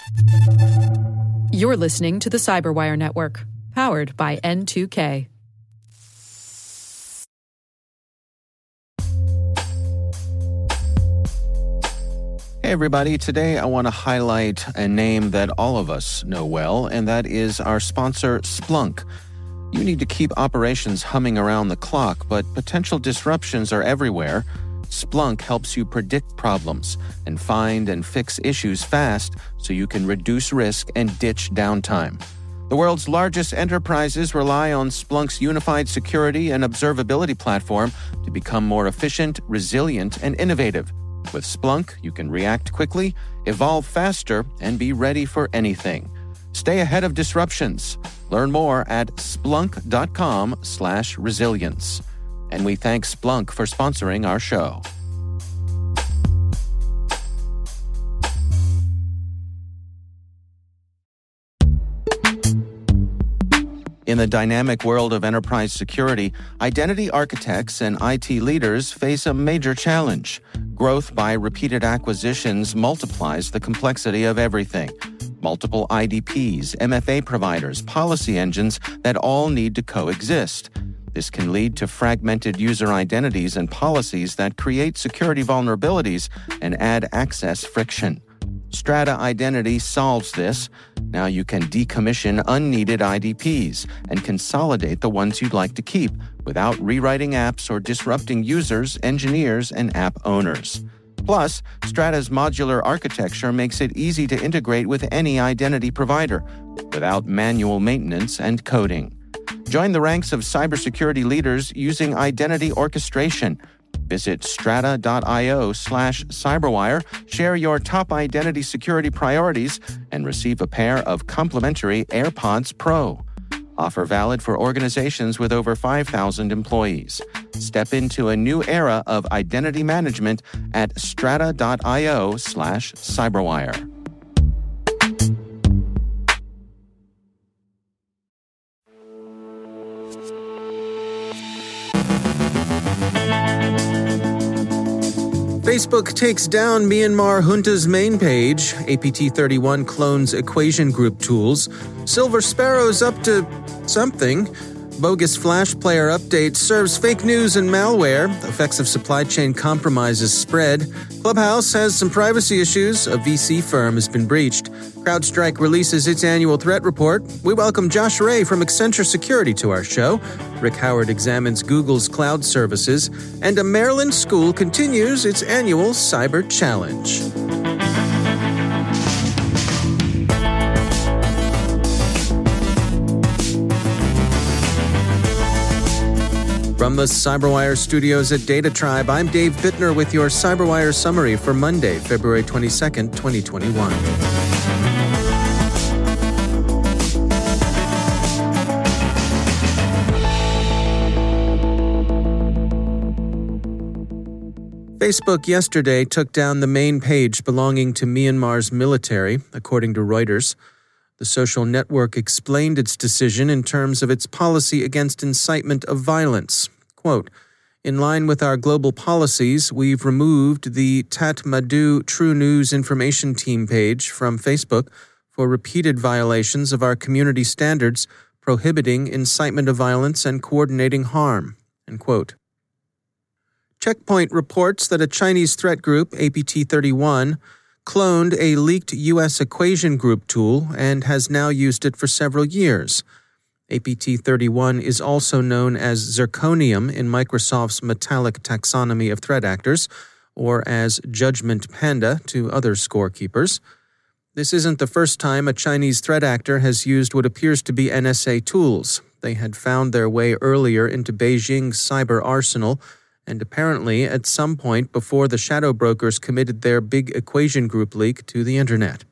You're listening to the Cyberwire Network, powered by N2K. Hey everybody, today I want to highlight a name that all of us know well, and that is our sponsor, Splunk. You need to keep operations humming around the clock, but potential disruptions are everywhere. Splunk helps you predict problems and find and fix issues fast so you can reduce risk and ditch downtime. The world's largest enterprises rely on Splunk's unified security and observability platform to become more efficient, resilient, and innovative. With Splunk, you can react quickly, evolve faster, and be ready for anything. Stay ahead of disruptions. Learn more at splunk.com/resilience. And we thank Splunk for sponsoring our show. In the dynamic world of enterprise security, identity architects and IT leaders face a major challenge. Growth by repeated acquisitions multiplies the complexity of everything. Multiple IDPs, MFA providers, policy engines that all need to coexist. This can lead to fragmented user identities and policies that create security vulnerabilities and add access friction. Strata Identity solves this. Now you can decommission unneeded IDPs and consolidate the ones you'd like to keep without rewriting apps or disrupting users, engineers, and app owners. Plus, Strata's modular architecture makes it easy to integrate with any identity provider without manual maintenance and coding. Join the ranks of cybersecurity leaders using identity orchestration. Visit strata.io/cyberwire, share your top identity security priorities, and receive a pair of complimentary AirPods Pro. Offer valid for organizations with over 5,000 employees. Step into a new era of identity management at strata.io/cyberwire. Facebook takes down Myanmar junta's main page. APT31 clones equation group tools. Silver Sparrow's up to something. Bogus Flash Player update serves fake news and malware. Effects of supply chain compromises spread. Clubhouse has some privacy issues. A VC firm has been breached. CrowdStrike releases its annual threat report. We welcome Josh Ray from Accenture Security to our show. Rick Howard examines Google's cloud services. And a Maryland school continues its annual Cyber Challenge. From the Cyberwire studios at Data Tribe, I'm Dave Bittner with your Cyberwire summary for Monday, February 22nd, 2021. Facebook yesterday took down the main page belonging to Myanmar's military, according to Reuters. The social network explained its decision in terms of its policy against incitement of violence. Quote, "In line with our global policies, we've removed the Tatmadaw True News Information Team page from Facebook for repeated violations of our community standards prohibiting incitement of violence and coordinating harm." End quote. Checkpoint reports that a Chinese threat group, APT31, cloned a leaked U.S. equation group tool and has now used it for several years. APT31 is also known as Zirconium in Microsoft's metallic taxonomy of threat actors, or as Judgment Panda to other scorekeepers. This isn't the first time a Chinese threat actor has used what appears to be NSA tools. They had found their way earlier into Beijing's cyber arsenal, and apparently at some point before the shadow brokers committed their big equation group leak to the internet.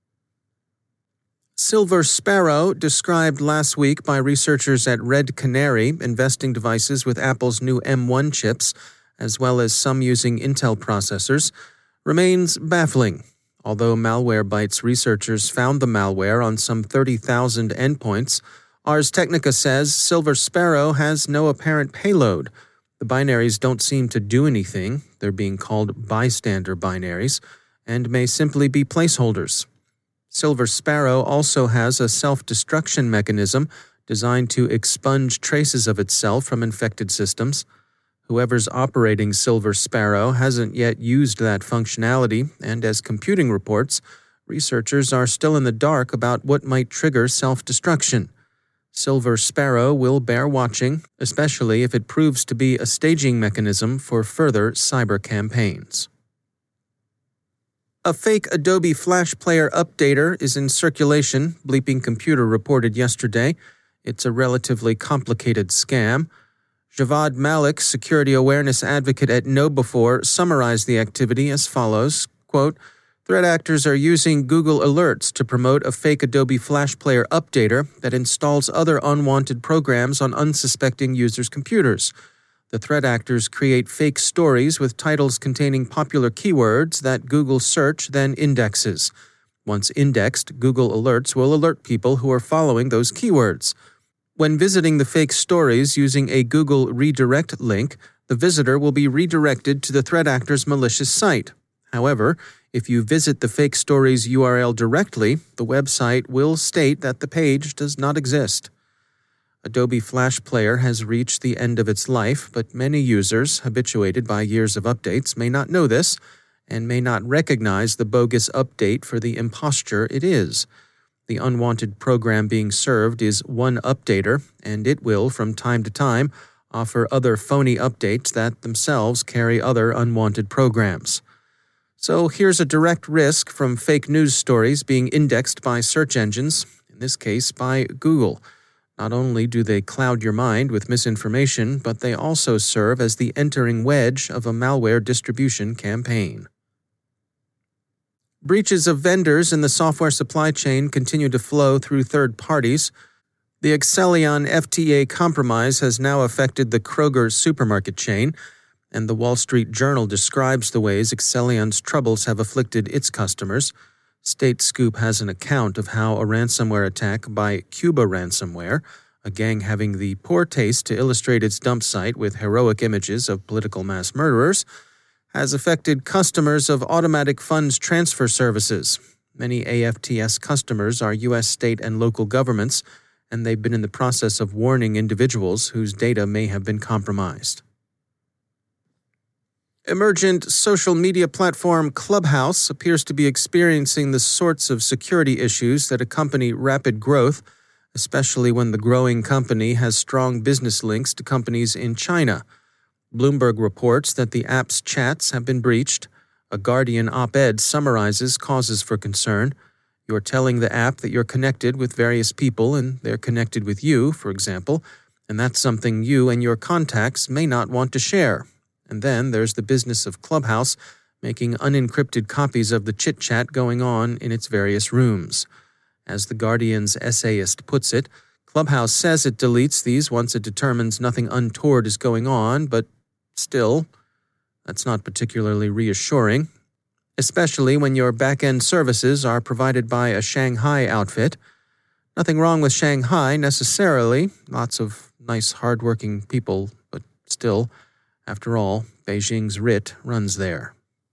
Silver Sparrow, described last week by researchers at Red Canary, investing devices with Apple's new M1 chips, as well as some using Intel processors, remains baffling. Although Malwarebytes researchers found the malware on some 30,000 endpoints, Ars Technica says Silver Sparrow has no apparent payload. The binaries don't seem to do anything. They're being called bystander binaries, and may simply be placeholders. Silver Sparrow also has a self-destruction mechanism designed to expunge traces of itself from infected systems. Whoever's operating Silver Sparrow hasn't yet used that functionality, and as Computing reports, researchers are still in the dark about what might trigger self-destruction. Silver Sparrow will bear watching, especially if it proves to be a staging mechanism for further cyber campaigns. A fake Adobe Flash Player updater is in circulation, Bleeping Computer reported yesterday. It's a relatively complicated scam. Javad Malik, security awareness advocate at KnowBe4, summarized the activity as follows, quote, "Threat actors are using Google Alerts to promote a fake Adobe Flash Player updater that installs other unwanted programs on unsuspecting users' computers. The threat actors create fake stories with titles containing popular keywords that Google Search then indexes. Once indexed, Google Alerts will alert people who are following those keywords. When visiting the fake stories using a Google redirect link, the visitor will be redirected to the threat actor's malicious site. However, if you visit the fake story's URL directly, the website will state that the page does not exist." Adobe Flash Player has reached the end of its life, but many users, habituated by years of updates, may not know this and may not recognize the bogus update for the imposture it is. The unwanted program being served is one updater, and it will, from time to time, offer other phony updates that themselves carry other unwanted programs. So here's a direct risk from fake news stories being indexed by search engines, in this case by Google. Not only do they cloud your mind with misinformation, but they also serve as the entering wedge of a malware distribution campaign. Breaches of vendors in the software supply chain continue to flow through third parties. The Accellion FTA compromise has now affected the Kroger supermarket chain, and the Wall Street Journal describes the ways Accellion's troubles have afflicted its customers. State Scoop has an account of how a ransomware attack by Cuba Ransomware, a gang having the poor taste to illustrate its dump site with heroic images of political mass murderers, has affected customers of automatic funds transfer services. Many AFTS customers are U.S. state and local governments, and they've been in the process of warning individuals whose data may have been compromised. Emergent social media platform Clubhouse appears to be experiencing the sorts of security issues that accompany rapid growth, especially when the growing company has strong business links to companies in China. Bloomberg reports that the app's chats have been breached. A Guardian op-ed summarizes causes for concern. You're telling the app that you're connected with various people and they're connected with you, for example, and that's something you and your contacts may not want to share. And then there's the business of Clubhouse making unencrypted copies of the chit-chat going on in its various rooms. As the Guardian's essayist puts it, Clubhouse says it deletes these once it determines nothing untoward is going on, but still, that's not particularly reassuring, especially when your back-end services are provided by a Shanghai outfit. Nothing wrong with Shanghai necessarily, lots of nice, hard-working people, but still, after all, Beijing's writ runs there.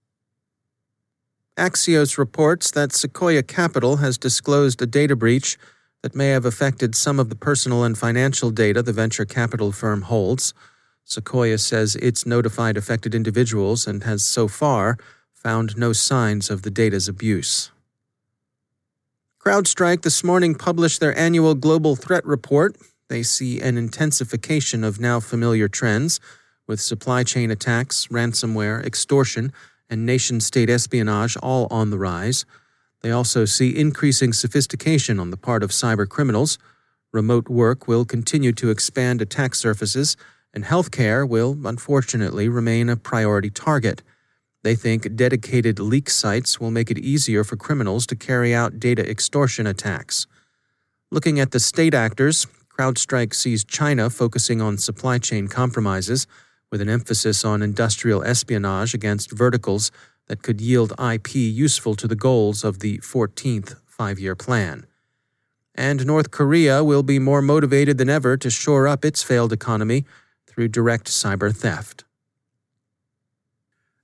Axios reports that Sequoia Capital has disclosed a data breach that may have affected some of the personal and financial data the venture capital firm holds. Sequoia says it's notified affected individuals and has so far found no signs of the data's abuse. CrowdStrike this morning published their annual Global Threat Report. They see an intensification of now familiar trends, with supply chain attacks, ransomware, extortion, and nation-state espionage all on the rise. They also see increasing sophistication on the part of cyber criminals. Remote work will continue to expand attack surfaces, and healthcare will, unfortunately, remain a priority target. They think dedicated leak sites will make it easier for criminals to carry out data extortion attacks. Looking at the state actors, CrowdStrike sees China focusing on supply chain compromises, with an emphasis on industrial espionage against verticals that could yield IP useful to the goals of the 14th five-year plan. And North Korea will be more motivated than ever to shore up its failed economy through direct cyber theft.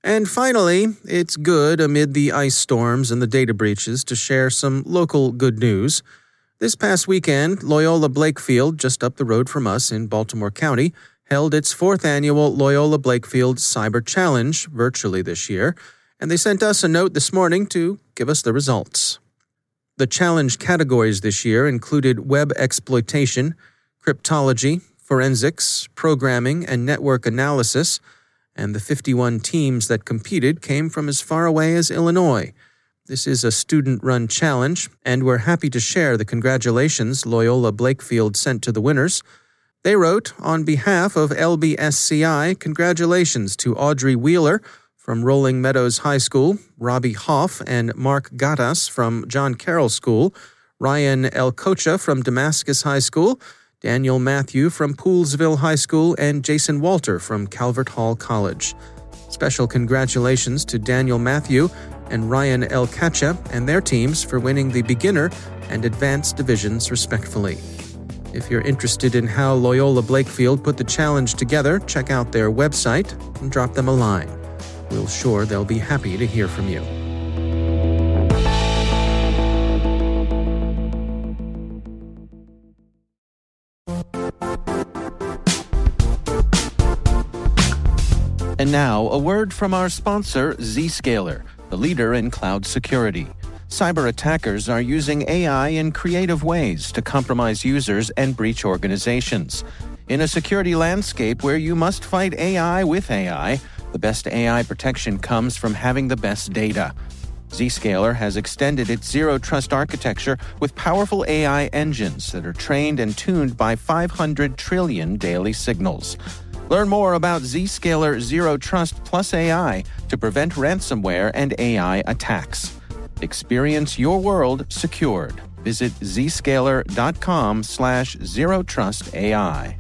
And finally, it's good amid the ice storms and the data breaches to share some local good news. This past weekend, Loyola Blakefield, just up the road from us in Baltimore County, held its 4th annual Loyola Blakefield Cyber Challenge virtually this year, and they sent us a note this morning to give us the results. The challenge categories this year included web exploitation, cryptology, forensics, programming, and network analysis, and the 51 teams that competed came from as far away as Illinois. This is a student-run challenge, and we're happy to share the congratulations Loyola Blakefield sent to the winners. They wrote, on behalf of LBSCI, congratulations to Audrey Wheeler from Rolling Meadows High School, Robbie Hoff and Mark Gattas from John Carroll School, Ryan Elkocha from Damascus High School, Daniel Matthew from Poolsville High School, and Jason Walter from Calvert Hall College. Special congratulations to Daniel Matthew and Ryan Elkocha and their teams for winning the beginner and advanced divisions respectively. If you're interested in how Loyola Blakefield put the challenge together, check out their website and drop them a line. We're sure they'll be happy to hear from you. And now, a word from our sponsor, Zscaler, the leader in cloud security. Cyber attackers are using AI in creative ways to compromise users and breach organizations. In a security landscape where you must fight AI with AI, the best AI protection comes from having the best data. Zscaler has extended its Zero Trust architecture with powerful AI engines that are trained and tuned by 500 trillion daily signals. Learn more about Zscaler Zero Trust Plus AI to prevent ransomware and AI attacks. Experience your world secured. Visit zscaler.com/zerotrustai.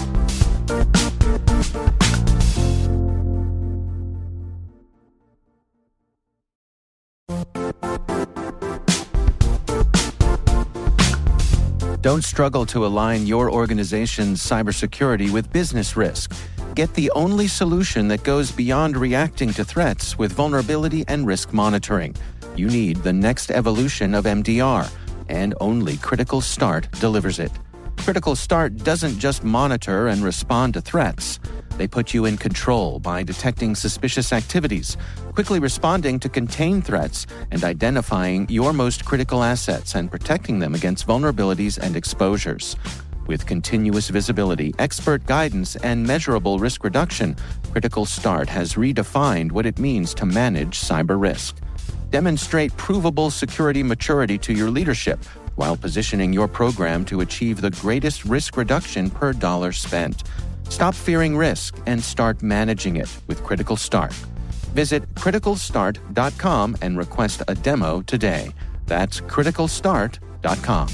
Don't struggle to align your organization's cybersecurity with business risk. Get the only solution that goes beyond reacting to threats with vulnerability and risk monitoring. You need the next evolution of MDR, and only Critical Start delivers it. Critical Start doesn't just monitor and respond to threats. They put you in control by detecting suspicious activities, quickly responding to contain threats, and identifying your most critical assets and protecting them against vulnerabilities and exposures. With continuous visibility, expert guidance, and measurable risk reduction, Critical Start has redefined what it means to manage cyber risk. Demonstrate provable security maturity to your leadership while positioning your program to achieve the greatest risk reduction per dollar spent. Stop fearing risk and start managing it with Critical Start. Visit criticalstart.com and request a demo today. That's criticalstart.com.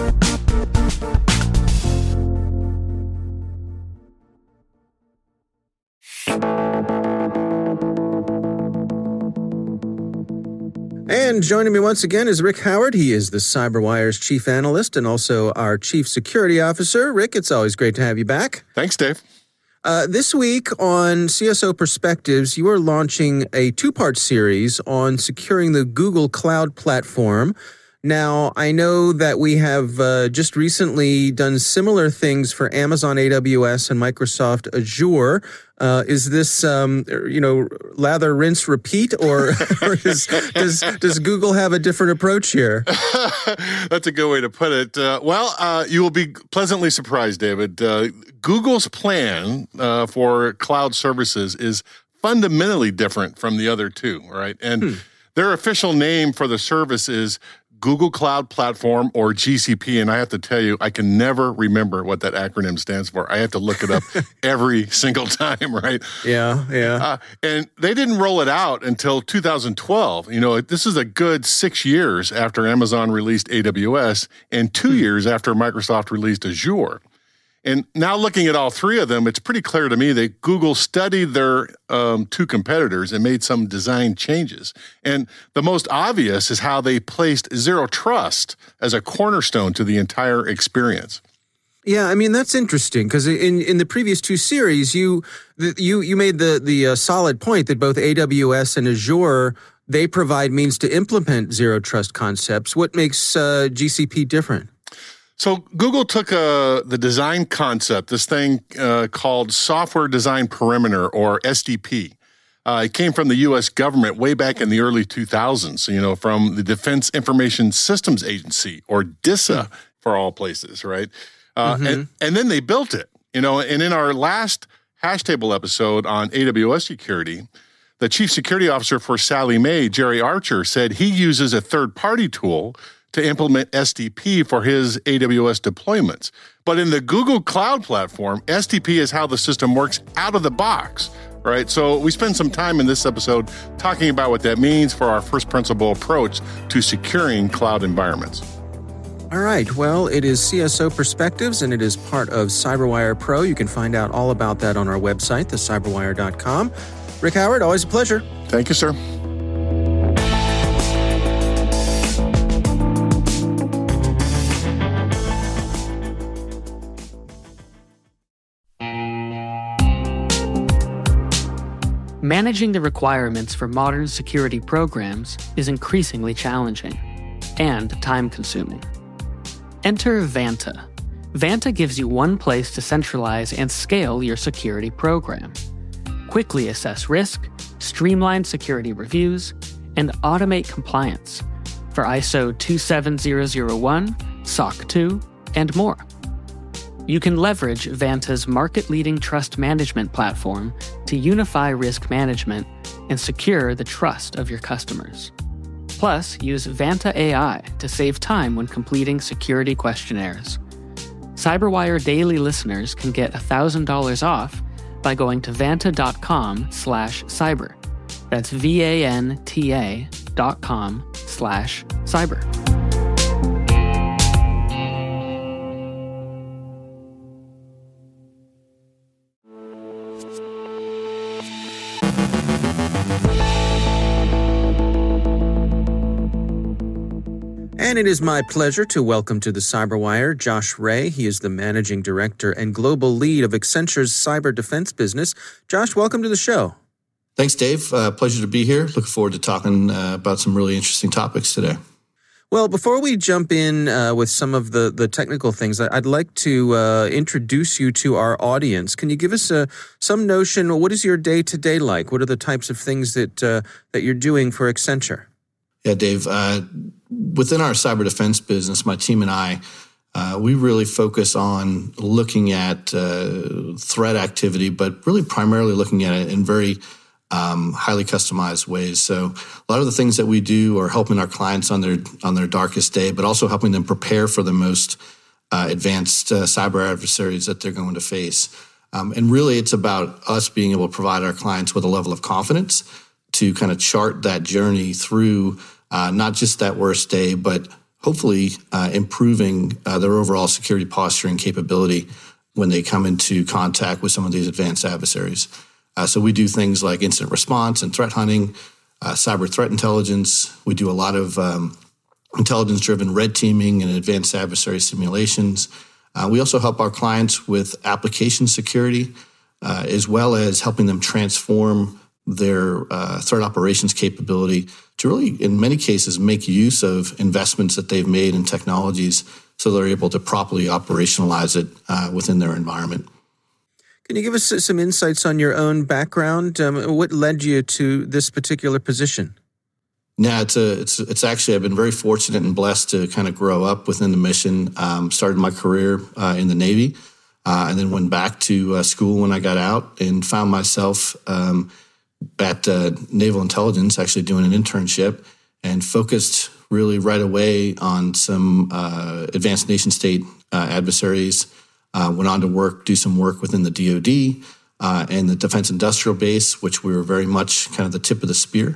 And joining me once again is Rick Howard. He is the CyberWire's chief analyst and also our chief security officer. Rick, it's always great to have you back. Thanks, Dave. This week on CSO Perspectives, you are launching a two-part series on securing the Google Cloud Platform. Now, I know that we have just recently done similar things for Amazon AWS and Microsoft Azure. Is this, lather, rinse, repeat, or does Google have a different approach here? That's a good way to put it. You will be pleasantly surprised, David. Google's plan for cloud services is fundamentally different from the other two, right? And their official name for the service is Google Cloud Platform, or GCP, and I have to tell you, I can never remember what that acronym stands for. I have to look it up every single time, right? Yeah. And they didn't roll it out until 2012. You know, this is a good 6 years after Amazon released AWS and 2 years after Microsoft released Azure. And now looking at all three of them, it's pretty clear to me that Google studied their two competitors and made some design changes. And the most obvious is how they placed Zero Trust as a cornerstone to the entire experience. Yeah, I mean, that's interesting because in the previous two series, you made the solid point that both AWS and Azure, they provide means to implement zero trust concepts. What makes GCP different? So Google took the design concept, this thing called Software Design Perimeter, or SDP. It came from the U.S. government way back in the early 2000s, from the Defense Information Systems Agency, or DISA, for all places, right? And then they built it, and in our last Hash Table episode on AWS security, the chief security officer for Sallie Mae, Jerry Archer, said he uses a third-party tool to implement SDP for his AWS deployments. But in the Google Cloud Platform, SDP is how the system works out of the box, right? So we spend some time in this episode talking about what that means for our first principle approach to securing cloud environments. All right. Well, it is CSO Perspectives, and it is part of CyberWire Pro. You can find out all about that on our website, thecyberwire.com. Rick Howard, always a pleasure. Thank you, sir. Managing the requirements for modern security programs is increasingly challenging and time-consuming. Enter Vanta. Vanta gives you one place to centralize and scale your security program. Quickly assess risk, streamline security reviews, and automate compliance for ISO 27001, SOC 2, and more. You can leverage Vanta's market-leading trust management platform to unify risk management and secure the trust of your customers. Plus, use Vanta AI to save time when completing security questionnaires. CyberWire Daily listeners can get $1,000 off by going to vanta.com/cyber. That's VANTA.com/cyber. And it is my pleasure to welcome to the CyberWire Josh Ray. He is the Managing Director and Global Lead of Accenture's Cyber Defense business. Josh, welcome to the show. Thanks, Dave. Pleasure to be here. Looking forward to talking about some really interesting topics today. Well, before we jump in with some of the technical things, I'd like to introduce you to our audience. Can you give us some notion, what is your day-to-day like? What are the types of things that you're doing for Accenture? Yeah, Dave. Within our cyber defense business, my team and I, we really focus on looking at threat activity, but really primarily looking at it in very highly customized ways. So a lot of the things that we do are helping our clients on their darkest day, but also helping them prepare for the most advanced cyber adversaries that they're going to face. And really, it's about us being able to provide our clients with a level of confidence to kind of chart that journey through not just that worst day, but hopefully improving their overall security posture and capability when they come into contact with some of these advanced adversaries. So we do things like incident response and threat hunting, cyber threat intelligence. We do a lot of intelligence-driven red teaming and advanced adversary simulations. We also help our clients with application security, as well as helping them transform their threat operations capability to really, in many cases, make use of investments that they've made in technologies so they're able to properly operationalize it within their environment. Can you give us some insights on your own background? What led you to this particular position? Yeah, it's actually, I've been very fortunate and blessed to kind of grow up within the mission. Started my career in the Navy and then went back to school when I got out and found myself at Naval Intelligence, actually doing an internship, and focused really right away on some advanced nation state adversaries. Went on to do some work within the DoD and the Defense Industrial Base, which we were very much kind of the tip of the spear,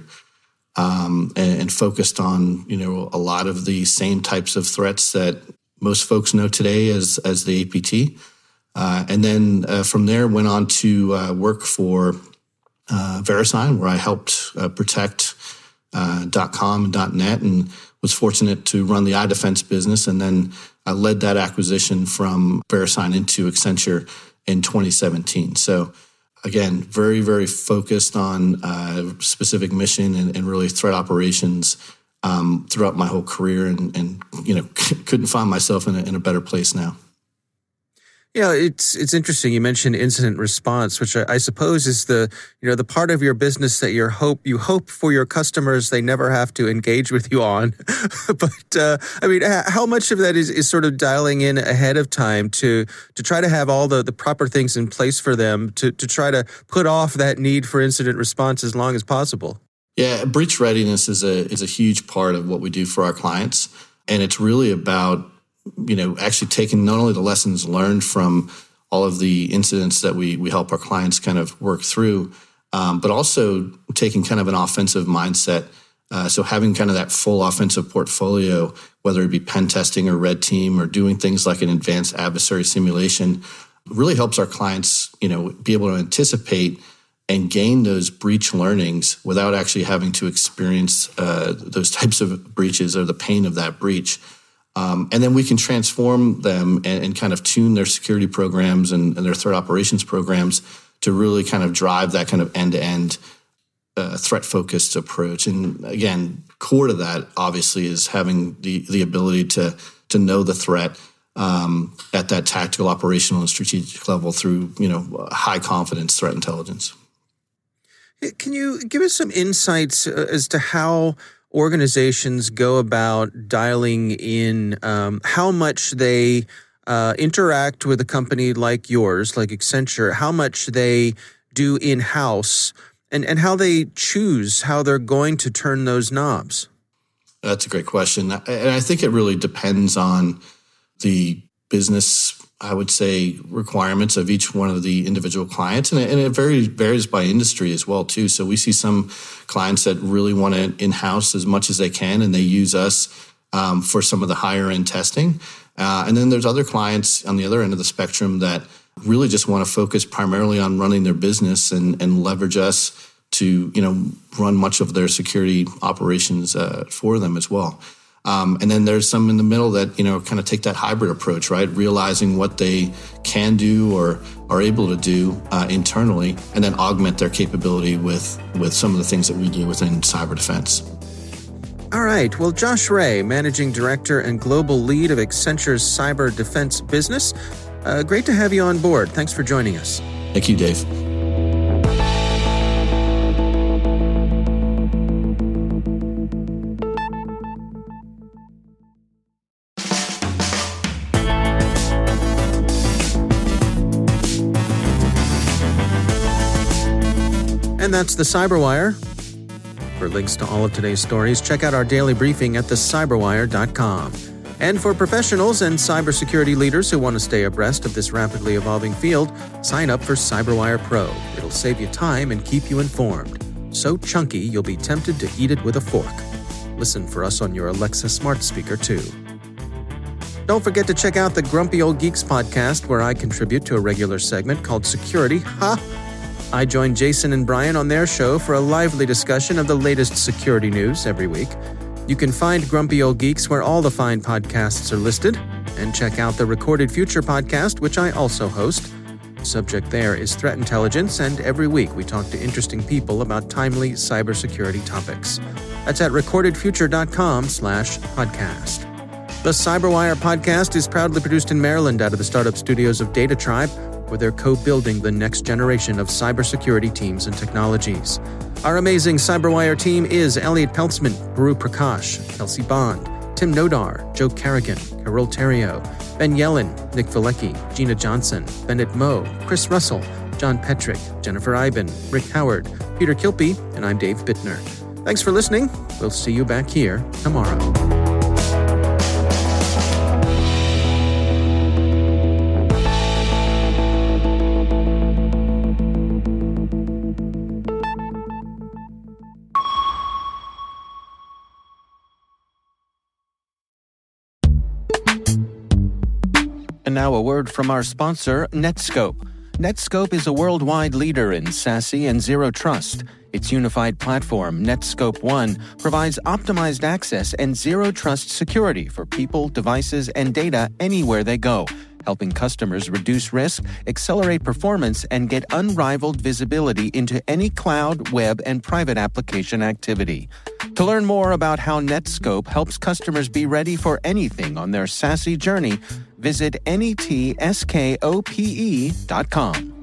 and focused on a lot of the same types of threats that most folks know today as the APT. And then from there went on to work for VeriSign, where I helped protect .com and .net, and was fortunate to run the iDefense business, and then I led that acquisition from VeriSign into Accenture in 2017. So again, very, very focused on specific mission and really threat operations throughout my whole career, and couldn't find myself in a better place now. Yeah, it's interesting. You mentioned incident response, which I suppose is the part of your business that you hope for your customers they never have to engage with you on. But how much of that is sort of dialing in ahead of time to try to have all the proper things in place for them to try to put off that need for incident response as long as possible? Yeah, breach readiness is a huge part of what we do for our clients, and it's really about actually taking not only the lessons learned from all of the incidents that we help our clients kind of work through, but also taking kind of an offensive mindset. So having kind of that full offensive portfolio, whether it be pen testing or red team or doing things like an advanced adversary simulation, really helps our clients, be able to anticipate and gain those breach learnings without actually having to experience those types of breaches or the pain of that breach. And then we can transform them and kind of tune their security programs and their threat operations programs to really kind of drive that kind of end-to-end threat-focused approach. And again, core to that, obviously, is having the ability to know the threat at that tactical, operational, and strategic level through high-confidence threat intelligence. Can you give us some insights as to how organizations go about dialing in how much they interact with a company like yours, like Accenture, how much they do in-house, and how they choose how they're going to turn those knobs? That's a great question. And I think it really depends on the business, I would say, requirements of each one of the individual clients. And it varies by industry as well, too. So we see some clients that really want to in-house as much as they can, and they use us for some of the higher end testing. And then there's other clients on the other end of the spectrum that really just want to focus primarily on running their business and leverage us to, run much of their security operations for them as well. And then there's some in the middle that, kind of take that hybrid approach, right? Realizing what they can do or are able to do internally, and then augment their capability with some of the things that we do within cyber defense. All right. Well, Josh Ray, Managing Director and Global Lead of Accenture's Cyber Defense Business. Great to have you on board. Thanks for joining us. Thank you, Dave. And that's the Cyberwire. For links to all of today's stories, check out our daily briefing at thecyberwire.com. And for professionals and cybersecurity leaders who want to stay abreast of this rapidly evolving field, sign up for Cyberwire Pro. It'll save you time and keep you informed. So chunky, you'll be tempted to eat it with a fork. Listen for us on your Alexa smart speaker, too. Don't forget to check out the Grumpy Old Geeks podcast, where I contribute to a regular segment called Security. I join Jason and Brian on their show for a lively discussion of the latest security news every week. You can find Grumpy Old Geeks where all the fine podcasts are listed, and check out the Recorded Future podcast, which I also host. The subject there is threat intelligence, and every week we talk to interesting people about timely cybersecurity topics. That's at recordedfuture.com/podcast. The Cyberwire podcast is proudly produced in Maryland out of the startup studios of Data Tribe, where they're co-building the next generation of cybersecurity teams and technologies. Our amazing Cyberwire team is Elliot Peltzman, Guru Prakash, Kelsey Bond, Tim Nodar, Joe Carrigan, Carol Terrio, Ben Yellen, Nick Valecki, Gina Johnson, Bennett Moe, Chris Russell, John Petrick, Jennifer Iben, Rick Howard, Peter Kilpie, and I'm Dave Bittner. Thanks for listening. We'll see you back here tomorrow. And now a word from our sponsor, Netskope. Netskope is a worldwide leader in SASE and Zero Trust. Its unified platform, Netskope One, provides optimized access and Zero Trust security for people, devices, and data anywhere they go, helping customers reduce risk, accelerate performance, and get unrivaled visibility into any cloud, web, and private application activity. To learn more about how Netskope helps customers be ready for anything on their SASE journey, visit netskope.com.